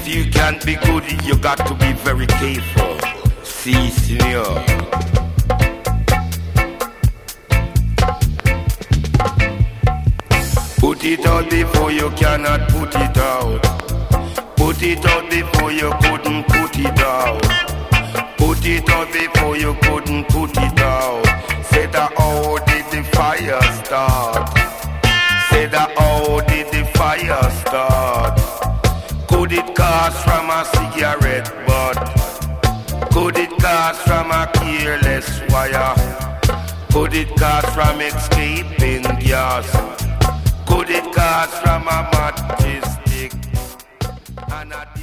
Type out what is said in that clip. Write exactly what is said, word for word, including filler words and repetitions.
If you can't be good, you got to be very careful. See, senor. Put it out before you cannot put it out. Put it out before you couldn't put it out. Put it out before you couldn't put it out. Say that how did the fire start? Say that how did the fire start? Could it cause from a cigarette butt? Could it cause from a careless wire? Could it cause from escaping gas? Could it cause from a matchstick? And a